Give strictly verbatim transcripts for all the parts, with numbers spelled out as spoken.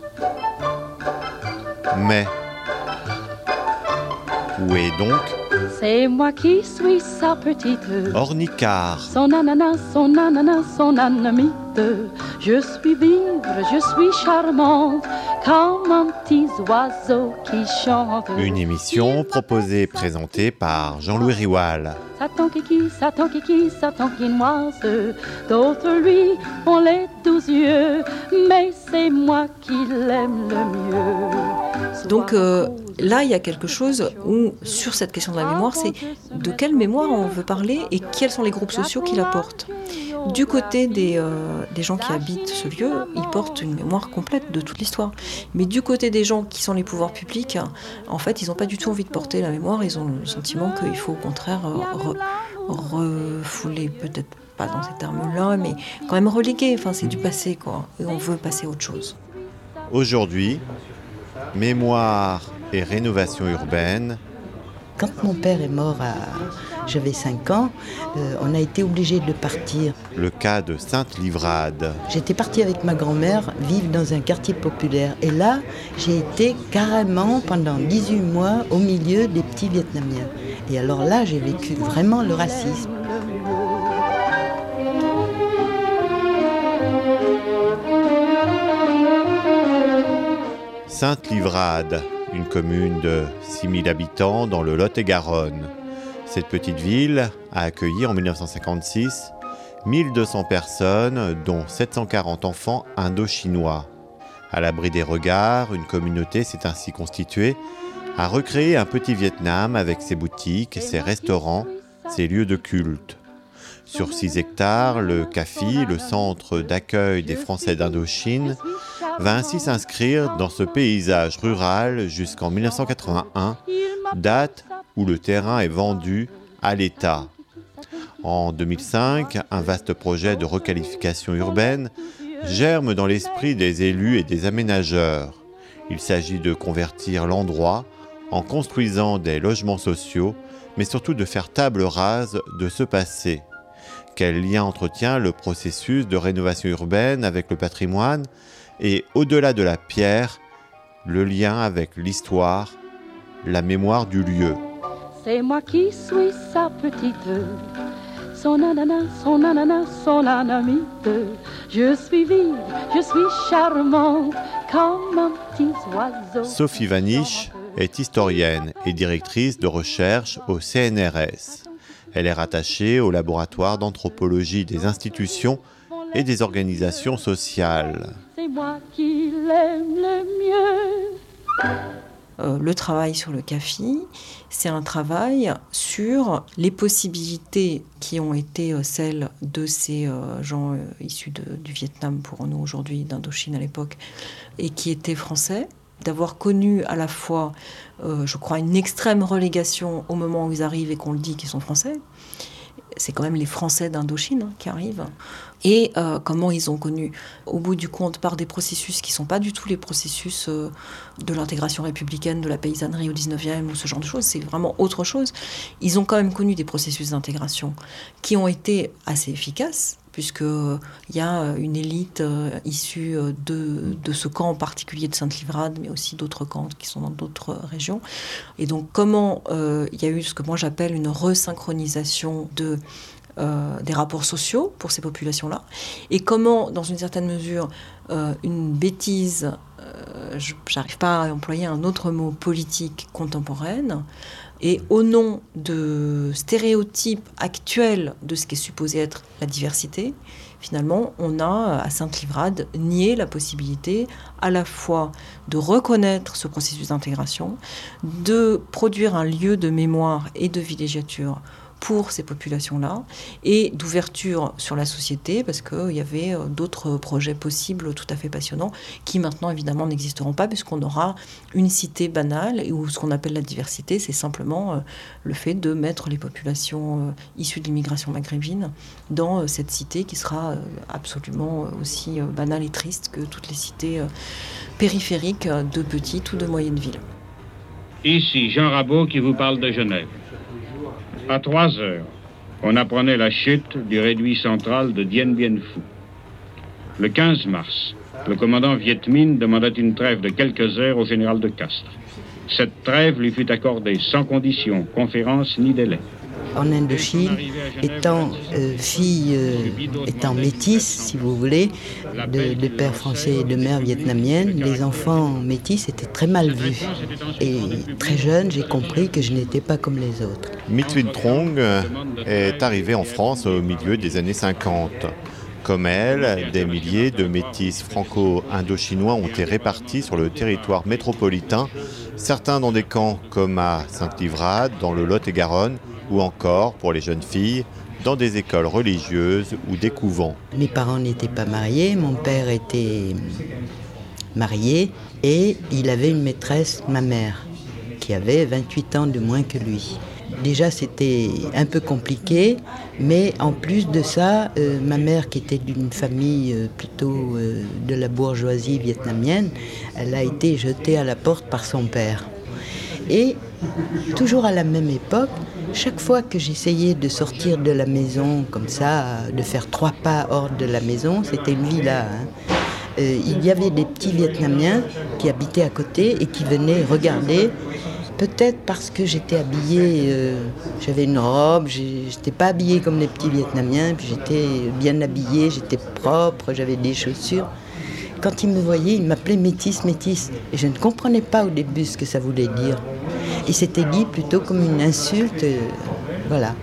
Mais où est donc C'est moi qui suis sa petite Ornicard? Son ananas, son ananas, son anamite. Je suis vive, je suis charmante, comme un petit oiseau qui chante. Une émission proposée et présentée par Jean-Louis Riwal. Satan kiki, Satan kiki, Satan quinoise. D'autres, lui, ont les douze yeux, mais c'est moi qui l'aime le mieux. Donc euh, là, il y a quelque chose où, sur cette question de la mémoire, c'est de quelle mémoire on veut parler et quels sont les groupes sociaux qui la portent. Du côté des, euh, des gens qui habitent ce lieu, ils portent une mémoire complète de toute l'histoire. Mais du côté des gens qui sont les pouvoirs publics, en fait, ils n'ont pas du tout envie de porter la mémoire. Ils ont le sentiment qu'il faut au contraire re- refouler, peut-être pas dans ces termes-là, mais quand même reléguer. Enfin, c'est du passé, quoi. Et on veut passer à autre chose. Aujourd'hui, mémoire et rénovation urbaine. Quand mon père est mort, à... j'avais cinq ans, euh, on a été obligés de partir. Le cas de Sainte-Livrade. J'étais partie avec ma grand-mère vivre dans un quartier populaire. Et là, j'ai été carrément pendant dix-huit mois au milieu des petits Vietnamiens. Et alors là, j'ai vécu vraiment le racisme. Sainte-Livrade, une commune de six mille habitants dans le Lot-et-Garonne. Cette petite ville a accueilli en dix-neuf cent cinquante-six mille deux cents personnes, dont sept cent quarante enfants indo-chinois. À l'abri des regards, une communauté s'est ainsi constituée à recréer un petit Vietnam avec ses boutiques, ses restaurants, ses lieux de culte. Sur six hectares, le C A F I, le centre d'accueil des Français d'Indochine, va ainsi s'inscrire dans ce paysage rural jusqu'en dix-neuf cent quatre-vingt-un, date où le terrain est vendu à l'État. En deux mille cinq, un vaste projet de requalification urbaine germe dans l'esprit des élus et des aménageurs. Il s'agit de convertir l'endroit en construisant des logements sociaux, mais surtout de faire table rase de ce passé. Quel lien entretient le processus de rénovation urbaine avec le patrimoine et, au-delà de la pierre, le lien avec l'histoire, la mémoire du lieu. C'est moi qui suis sa petite, son ananas, son ananas, son anamite. Je suis vive, je suis charmante, comme un petit oiseau. Sophie Vanish est historienne et directrice de recherche au C N R S. Elle est rattachée au laboratoire d'anthropologie des institutions et des organisations sociales. C'est moi qui l'aime le mieux. Euh, le travail sur le C A F I, c'est un travail sur les possibilités qui ont été euh, celles de ces euh, gens euh, issus de, du Vietnam, pour nous aujourd'hui, d'Indochine à l'époque, et qui étaient français, d'avoir connu à la fois, euh, je crois, une extrême relégation au moment où ils arrivent et qu'on le dit qu'ils sont français. C'est quand même les Français d'Indochine hein, qui arrivent. Et euh, comment ils ont connu, au bout du compte, par des processus qui ne sont pas du tout les processus euh, de l'intégration républicaine, de la paysannerie au dix-neuvième, ou ce genre de choses, c'est vraiment autre chose. Ils ont quand même connu des processus d'intégration qui ont été assez efficaces, puisqu'il y a une élite euh, issue de, de ce camp en particulier de Sainte-Livrade, mais aussi d'autres camps qui sont dans d'autres régions. Et donc comment euh, il y a eu ce que moi j'appelle une resynchronisation de, euh, des rapports sociaux pour ces populations-là, et comment, dans une certaine mesure, euh, une bêtise, euh, je n'arrive pas à employer un autre mot, politique contemporaine, et au nom de stéréotypes actuels de ce qui est supposé être la diversité, finalement, on a, à Sainte-Livrade, nié la possibilité à la fois de reconnaître ce processus d'intégration, de produire un lieu de mémoire et de villégiature pour ces populations-là, et d'ouverture sur la société, parce qu'il y avait d'autres projets possibles tout à fait passionnants, qui maintenant évidemment n'existeront pas, puisqu'on aura une cité banale, où ce qu'on appelle la diversité, c'est simplement le fait de mettre les populations issues de l'immigration maghrébine dans cette cité qui sera absolument aussi banale et triste que toutes les cités périphériques de petites ou de moyennes villes. Ici, Jean Rabot qui vous parle de Genève. À trois heures, on apprenait la chute du réduit central de Dien Bien Phu. Le quinze mars, le commandant Viet Minh demandait une trêve de quelques heures au général de Castres. Cette trêve lui fut accordée sans condition, conférence ni délai. En Indochine, étant euh, fille, euh, étant métisse, si vous voulez, de, de père français et de mère vietnamienne, les enfants métis étaient très mal vus. Et très jeune, j'ai compris que je n'étais pas comme les autres. Mit Vinh Trong est arrivée en France au milieu des années cinquante. Comme elle, des milliers de métis franco-indochinois ont été répartis sur le territoire métropolitain, certains dans des camps comme à Sainte-Livrade, dans le Lot-et-Garonne, ou encore, pour les jeunes filles, dans des écoles religieuses ou des couvents. Mes parents n'étaient pas mariés, mon père était marié et il avait une maîtresse, ma mère, qui avait vingt-huit ans de moins que lui. Déjà, c'était un peu compliqué, mais en plus de ça, euh, ma mère, qui était d'une famille euh, plutôt euh, de la bourgeoisie vietnamienne, elle a été jetée à la porte par son père. Et toujours à la même époque, chaque fois que j'essayais de sortir de la maison, comme ça, de faire trois pas hors de la maison, c'était une villa, hein, euh, il y avait des petits Vietnamiens qui habitaient à côté et qui venaient regarder. Peut-être parce que j'étais habillée, euh, j'avais une robe, j'étais pas habillée comme les petits Vietnamiens, puis j'étais bien habillée, j'étais propre, j'avais des chaussures. Quand ils me voyaient, ils m'appelaient métisse, métisse. Et je ne comprenais pas au début ce que ça voulait dire. Et c'était dit plutôt comme une insulte, euh, voilà.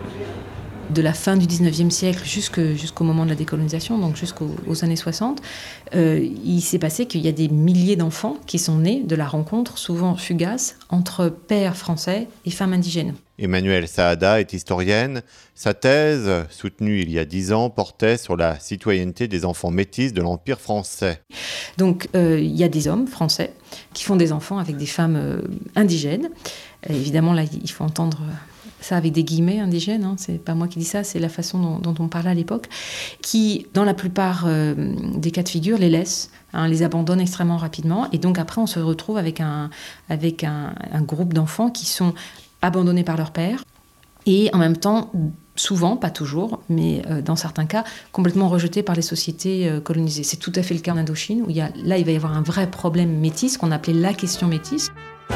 De la fin du dix-neuvième siècle jusqu'au, jusqu'au moment de la décolonisation, donc jusqu'aux aux années soixante, euh, il s'est passé qu'il y a des milliers d'enfants qui sont nés de la rencontre, souvent fugace, entre pères français et femmes indigènes. Emmanuelle Saada est historienne. Sa thèse, soutenue il y a dix ans, portait sur la citoyenneté des enfants métis de l'Empire français. Donc euh, il y a des hommes français qui font des enfants avec des femmes euh, indigènes. Et évidemment, là, il faut entendre ça avec des guillemets indigènes, hein, c'est pas moi qui dis ça, c'est la façon dont, dont on parlait à l'époque, qui, dans la plupart euh, des cas de figure, les laissent, hein, les abandonnent extrêmement rapidement. Et donc après, on se retrouve avec un, avec un, un groupe d'enfants qui sont abandonnés par leur père et en même temps, souvent, pas toujours, mais euh, dans certains cas, complètement rejetés par les sociétés euh, colonisées. C'est tout à fait le cas en Indochine, où il y a, là, il va y avoir un vrai problème métis, qu'on appelait la question métisse.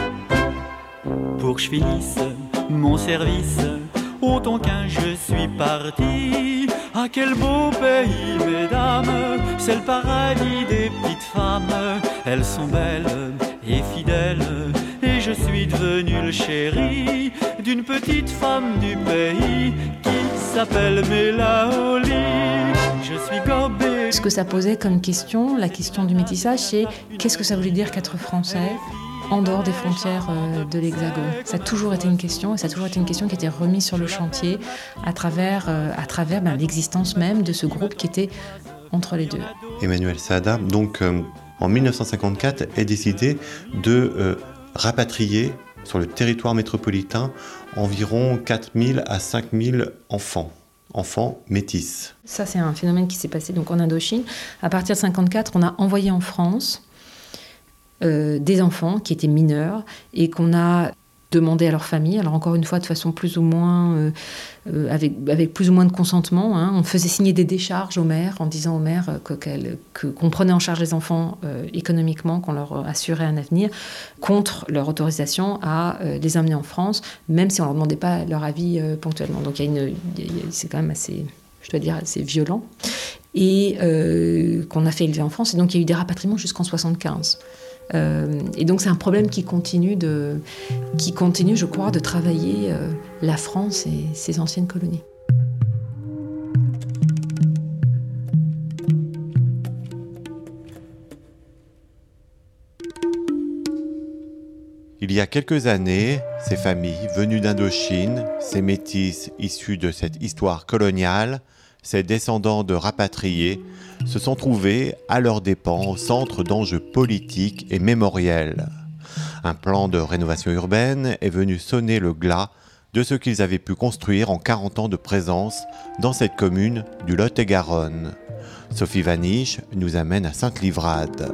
Pour que je finisse mon service, autant qu'un je suis parti. Ah, quel beau pays, mesdames, c'est le paradis des petites femmes. Elles sont belles et fidèles, et je suis devenu le chéri d'une petite femme du pays qui s'appelle Mélaoli. Je suis gobé. Ce que ça posait comme question, la question du métissage, c'est qu'est-ce que ça voulait dire qu'être français en dehors des frontières de l'Hexagone. Ça a toujours été une question, et ça a toujours été une question qui était remise sur le chantier à travers, euh, à travers ben, l'existence même de ce groupe qui était entre les deux. Emmanuelle Saada, donc euh, en dix-neuf cent cinquante-quatre, est décidé de euh, rapatrier sur le territoire métropolitain environ quatre mille à cinq mille enfants. Enfants métis. Ça, c'est un phénomène qui s'est passé donc, en Indochine. À partir de cinquante-quatre, on a envoyé en France Euh, des enfants qui étaient mineurs et qu'on a demandé à leur famille, alors encore une fois de façon plus ou moins, euh, euh, avec, avec plus ou moins de consentement, hein. On faisait signer des décharges aux mères en disant aux mères que, que, qu'on prenait en charge les enfants euh, économiquement, qu'on leur assurait un avenir, contre leur autorisation à euh, les emmener en France, même si on ne leur demandait pas leur avis euh, ponctuellement. Donc il y a une, il y a, c'est quand même assez, je dois dire, assez violent, et euh, qu'on a fait élever en France, et donc il y a eu des rapatriements jusqu'en soixante-quinze. Euh, et donc c'est un problème qui continue, de, qui continue, je crois, de travailler euh, la France et ses anciennes colonies. Il y a quelques années, ces familles venues d'Indochine, ces métis issus de cette histoire coloniale, ces descendants de rapatriés, se sont trouvés à leurs dépens au centre d'enjeux politiques et mémoriels. Un plan de rénovation urbaine est venu sonner le glas de ce qu'ils avaient pu construire en quarante ans de présence dans cette commune du Lot-et-Garonne. Sophie Vaniche nous amène à Sainte-Livrade.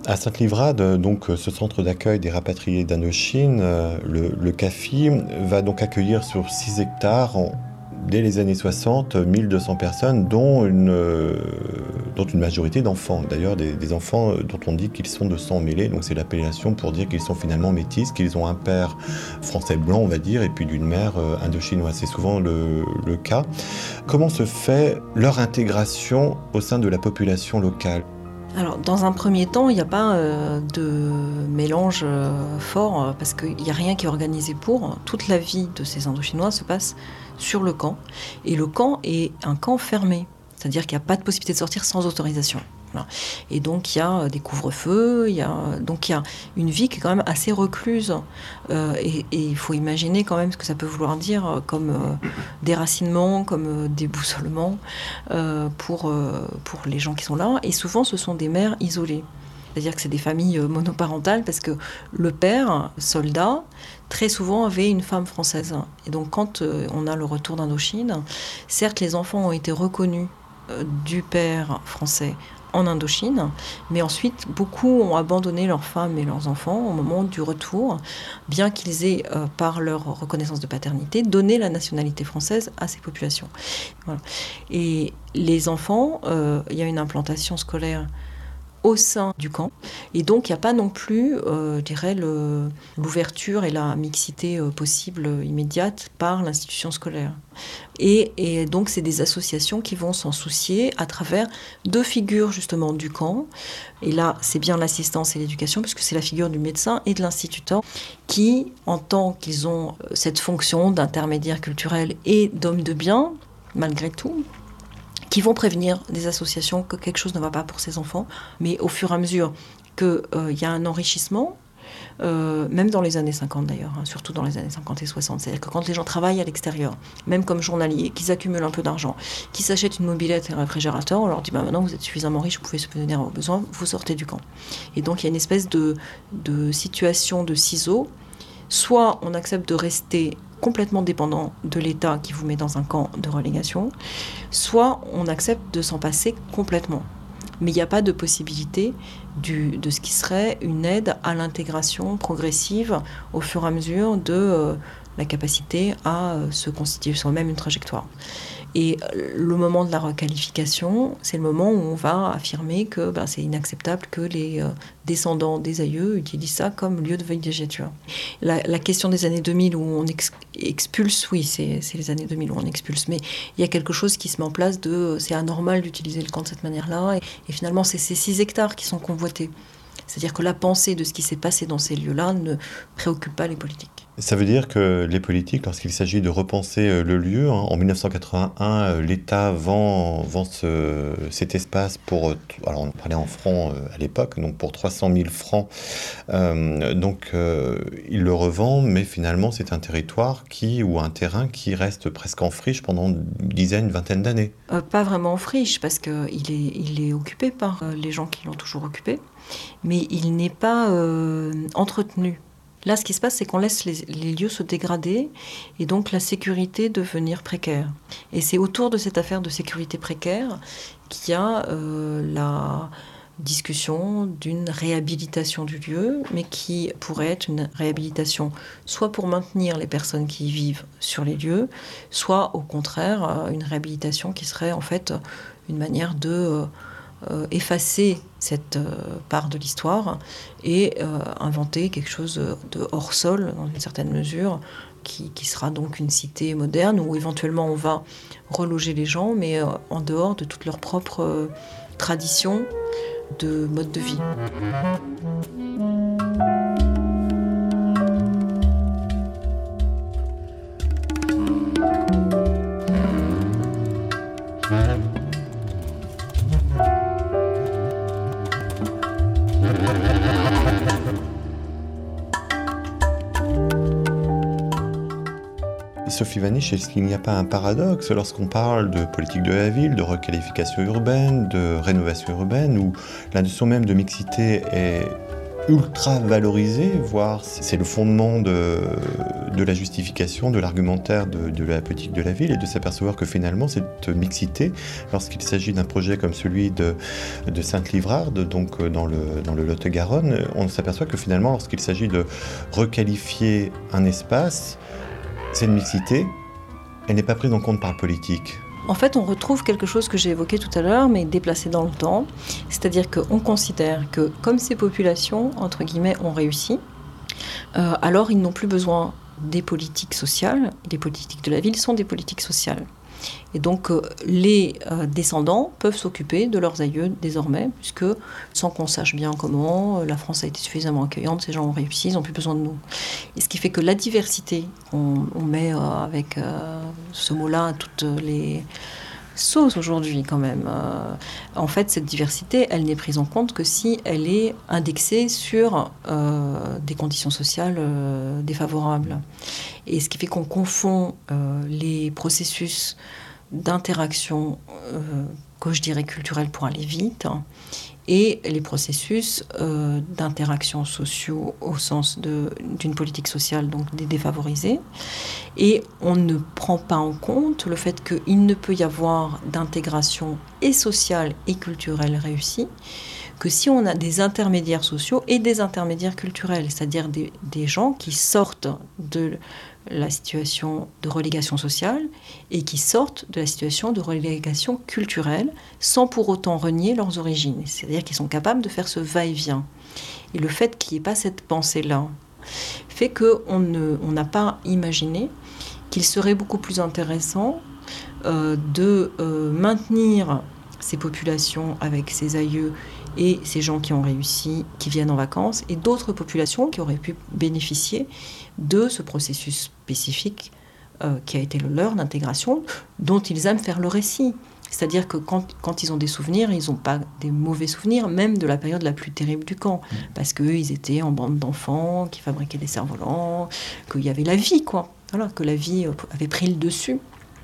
À Sainte-Livrade, donc ce centre d'accueil des rapatriés d'Indochine, le, le CAFI, va donc accueillir sur six hectares, en, dès les années soixante, mille deux cents personnes, dont une, euh, dont une majorité d'enfants. D'ailleurs, des, des enfants dont on dit qu'ils sont de sang mêlé, donc c'est l'appellation pour dire qu'ils sont finalement métis, qu'ils ont un père français blanc, on va dire, et puis d'une mère euh, indochinoise. C'est souvent le, le cas. Comment se fait leur intégration au sein de la population locale ? Alors, dans un premier temps, il n'y a pas euh, de mélange euh, fort, euh, parce qu'il n'y a rien qui est organisé pour. Toute la vie de ces Indochinois se passe sur le camp. Et le camp est un camp fermé, c'est-à-dire qu'il n'y a pas de possibilité de sortir sans autorisation. Voilà. Et donc, il y a des couvre-feux, il y a, donc il y a une vie qui est quand même assez recluse. Euh, et il faut imaginer quand même ce que ça peut vouloir dire comme euh, déracinement, comme euh, déboussolement euh, pour, euh, pour les gens qui sont là. Et souvent, ce sont des mères isolées. C'est-à-dire que c'est des familles monoparentales parce que le père, soldat, très souvent avait une femme française. Et donc, quand euh, on a le retour d'Indochine, certes, les enfants ont été reconnus euh, du père français en Indochine, mais ensuite beaucoup ont abandonné leurs femmes et leurs enfants au moment du retour, bien qu'ils aient, euh, par leur reconnaissance de paternité, donné la nationalité française à ces populations. Voilà. Et les enfants, euh, il y a une implantation scolaire au sein du camp, et donc il n'y a pas non plus, euh, je dirais, le, l'ouverture et la mixité euh, possible euh, immédiate par l'institution scolaire. Et, et donc c'est des associations qui vont s'en soucier à travers deux figures justement du camp, et là c'est bien l'assistance et l'éducation, puisque c'est la figure du médecin et de l'instituteur, qui, en tant qu'ils ont cette fonction d'intermédiaire culturel et d'homme de bien, malgré tout, qui vont prévenir des associations que quelque chose ne va pas pour ces enfants. Mais au fur et à mesure qu'il euh, y a un enrichissement, euh, même dans les années cinquante d'ailleurs, hein, surtout dans les années cinquante et soixante, c'est-à-dire que quand les gens travaillent à l'extérieur, même comme journaliers, qu'ils accumulent un peu d'argent, qu'ils s'achètent une mobilette et un réfrigérateur, on leur dit bah, maintenant vous êtes suffisamment riches, vous pouvez subvenir à vos besoins, vous sortez du camp. Et donc il y a une espèce de, de situation de ciseaux. Soit on accepte de rester complètement dépendant de l'État qui vous met dans un camp de relégation, soit on accepte de s'en passer complètement. Mais il n'y a pas de possibilité du, de ce qui serait une aide à l'intégration progressive au fur et à mesure de euh, la capacité à euh, se constituer soi-même une trajectoire. Et le moment de la requalification, c'est le moment où on va affirmer que ben, c'est inacceptable que les euh, descendants des aïeux utilisent ça comme lieu de villégiature. La, la question des années deux mille où on ex- expulse, oui, c'est, c'est les années deux mille où on expulse, mais il y a quelque chose qui se met en place de c'est anormal d'utiliser le camp de cette manière-là, et, et finalement c'est ces six hectares qui sont convoités. C'est-à-dire que la pensée de ce qui s'est passé dans ces lieux-là ne préoccupe pas les politiques. Ça veut dire que les politiques, lorsqu'il s'agit de repenser le lieu, hein, en dix-neuf cent quatre-vingt-un, l'État vend, vend ce, cet espace pour, alors on parlait en francs à l'époque, donc pour trois cent mille francs. Euh, donc euh, il le revend, mais finalement c'est un territoire qui, ou un terrain qui reste presque en friche pendant une dizaine, une vingtaine d'années. Euh, pas vraiment en friche, parce qu'il est, il est occupé par euh, les gens qui l'ont toujours occupé, mais il n'est pas euh, entretenu. Là, ce qui se passe, c'est qu'on laisse les, les lieux se dégrader et donc la sécurité devenir précaire. Et c'est autour de cette affaire de sécurité précaire qu'il y a euh, la discussion d'une réhabilitation du lieu, mais qui pourrait être une réhabilitation soit pour maintenir les personnes qui y vivent sur les lieux, soit au contraire une réhabilitation qui serait en fait une manière de... Euh, Euh, effacer cette euh, part de l'histoire et euh, inventer quelque chose de hors sol, dans une certaine mesure, qui, qui sera donc une cité moderne où éventuellement on va reloger les gens, mais euh, en dehors de toutes leurs propres euh, traditions de mode de vie. Sophie Vanish, est-ce qu'il n'y a pas un paradoxe lorsqu'on parle de politique de la ville, de requalification urbaine, de rénovation urbaine, où la notion même de mixité est ultra valorisé, voire c'est le fondement de, de la justification, de l'argumentaire de, de la politique de la ville, et de s'apercevoir que finalement cette mixité, lorsqu'il s'agit d'un projet comme celui de, de Sainte-Livrarde, donc dans le, dans le Lot-et-Garonne, on s'aperçoit que finalement lorsqu'il s'agit de requalifier un espace, cette mixité, elle n'est pas prise en compte par le politique. En fait, on retrouve quelque chose que j'ai évoqué tout à l'heure, mais déplacé dans le temps. C'est-à-dire qu'on considère que comme ces populations, entre guillemets, ont réussi, euh, alors ils n'ont plus besoin des politiques sociales. Les politiques de la ville sont des politiques sociales. Et donc, euh, les euh, descendants peuvent s'occuper de leurs aïeux désormais, puisque sans qu'on sache bien comment, euh, la France a été suffisamment accueillante, ces gens ont réussi, ils n'ont plus besoin de nous. Et ce qui fait que la diversité, on, on met euh, avec euh, ce mot-là à toutes les sauces aujourd'hui quand même. Euh, en fait, cette diversité, elle n'est prise en compte que si elle est indexée sur euh, des conditions sociales euh, défavorables. Et ce qui fait qu'on confond euh, les processus d'interaction, euh, que je dirais culturelle pour aller vite, hein, et les processus euh, d'interaction sociaux au sens de, d'une politique sociale, donc des défavorisés. Et on ne prend pas en compte le fait qu'il ne peut y avoir d'intégration et sociale et culturelle réussie que si on a des intermédiaires sociaux et des intermédiaires culturels, c'est-à-dire des, des gens qui sortent de la situation de relégation sociale et qui sortent de la situation de relégation culturelle sans pour autant renier leurs origines. C'est-à-dire qu'ils sont capables de faire ce va-et-vient. Et le fait qu'il n'y ait pas cette pensée-là fait qu'on ne, on n'a pas imaginé qu'il serait beaucoup plus intéressant euh, de euh, maintenir ces populations avec ces aïeux et ces gens qui ont réussi, qui viennent en vacances, et d'autres populations qui auraient pu bénéficier de ce processus spécifique euh, qui a été le leur d'intégration, dont ils aiment faire le récit. C'est-à-dire que quand, quand ils ont des souvenirs, ils n'ont pas des mauvais souvenirs, même de la période la plus terrible du camp, parce qu'eux, ils étaient en bande d'enfants qui fabriquaient des cerfs-volants, qu'il y avait la vie, quoi. Voilà, que la vie avait pris le dessus,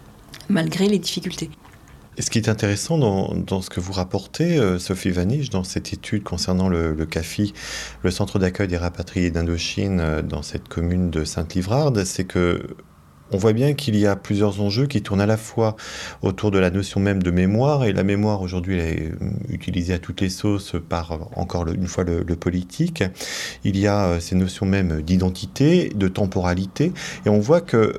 malgré les difficultés. Et ce qui est intéressant dans, dans ce que vous rapportez, euh, Sophie Vanish, dans cette étude concernant le, le C A F I, le Centre d'accueil des rapatriés d'Indochine, euh, dans cette commune de Sainte-Livrarde, c'est que on voit bien qu'il y a plusieurs enjeux qui tournent à la fois autour de la notion même de mémoire, et la mémoire aujourd'hui elle est utilisée à toutes les sauces par, encore une fois, le, le politique. Il y a ces notions même d'identité, de temporalité, et on voit que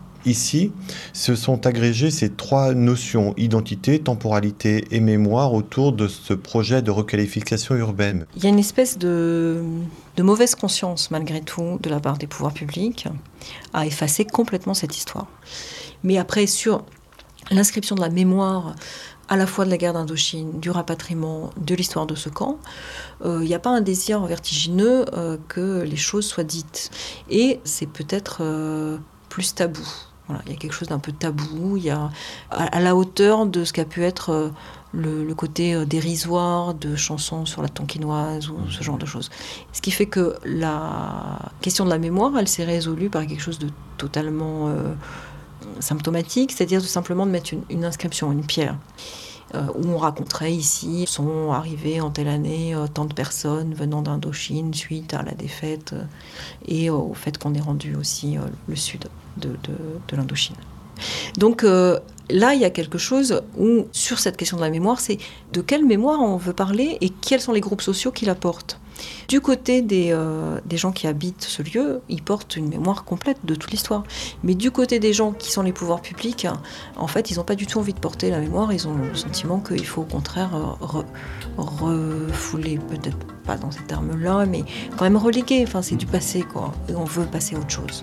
ici, se sont agrégées ces trois notions, identité, temporalité et mémoire, autour de ce projet de requalification urbaine. Il y a une espèce de, de mauvaise conscience, malgré tout, de la part des pouvoirs publics, à effacer complètement cette histoire. Mais après, sur l'inscription de la mémoire, à la fois de la guerre d'Indochine, du rapatriement, de l'histoire de ce camp, il euh, n'y a pas un désir vertigineux euh, que les choses soient dites. Et c'est peut-être euh, plus tabou. Voilà, il y a quelque chose d'un peu tabou, il y a à, à la hauteur de ce qu'a pu être euh, le, le côté euh, dérisoire de chansons sur la tonkinoise ou ce genre de choses. Ce qui fait que la question de la mémoire, elle s'est résolue par quelque chose de totalement euh, symptomatique, c'est-à-dire tout simplement de mettre une, une inscription, une pierre, euh, où on raconterait ici sont arrivées en telle année euh, tant de personnes venant d'Indochine suite à la défaite euh, et euh, au fait qu'on ait rendu aussi euh, le sud de, de, de l'Indochine. Donc euh, là, il y a quelque chose où, sur cette question de la mémoire, c'est de quelle mémoire on veut parler et quels sont les groupes sociaux qui la portent. Du côté des, euh, des gens qui habitent ce lieu, ils portent une mémoire complète de toute l'histoire. Mais du côté des gens qui sont les pouvoirs publics, en fait, ils n'ont pas du tout envie de porter la mémoire. Ils ont le sentiment qu'il faut au contraire re, refouler, peut-être pas dans ces termes-là, mais quand même reléguer. Enfin, c'est du passé, quoi. Et on veut passer à autre chose.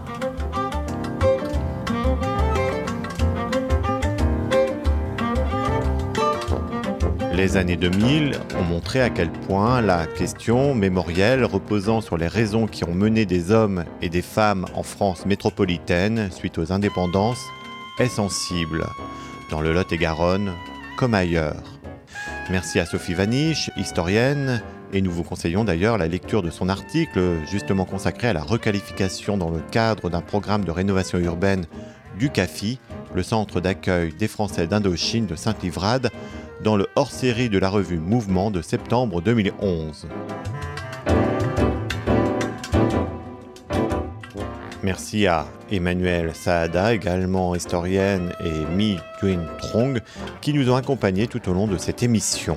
Les années deux mille ont montré à quel point la question mémorielle reposant sur les raisons qui ont mené des hommes et des femmes en France métropolitaine suite aux indépendances est sensible, dans le Lot-et-Garonne comme ailleurs. Merci à Sophie Vanish, historienne, et nous vous conseillons d'ailleurs la lecture de son article justement consacré à la requalification dans le cadre d'un programme de rénovation urbaine du C A F I, le Centre d'accueil des Français d'Indochine de Sainte-Livrarde, dans le hors-série de la revue Mouvement de septembre deux mille onze. Merci à Emmanuelle Saada, également historienne, et Mi Nguyen Trong, qui nous ont accompagnés tout au long de cette émission.